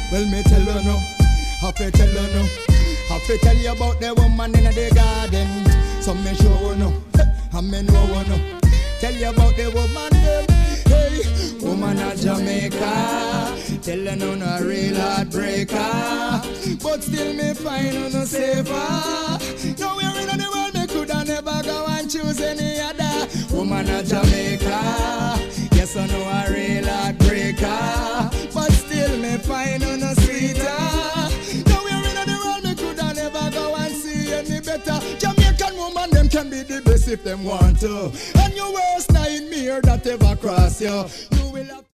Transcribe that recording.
Well, me tell you no, have to tell you no. Have to tell you about the woman in the garden. So me show you no, and me know you no. Tell you about the woman them. Hey, woman of Jamaica. Tell you no, no real heartbreaker. But still me find you no safer. Nowhere in the world me coulda never go and choose any other. Woman of Jamaica. Yes, I know a real heartbreaker. But still me find you no sweeter. Nowhere in the world me coulda never go and see any better. Jamaican woman them can be the best if them want to. And your worst nightmare that ever cross you.